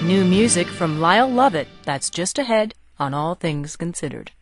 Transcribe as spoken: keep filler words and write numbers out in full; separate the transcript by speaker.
Speaker 1: New music from Lyle Lovett, that's just ahead on All Things Considered.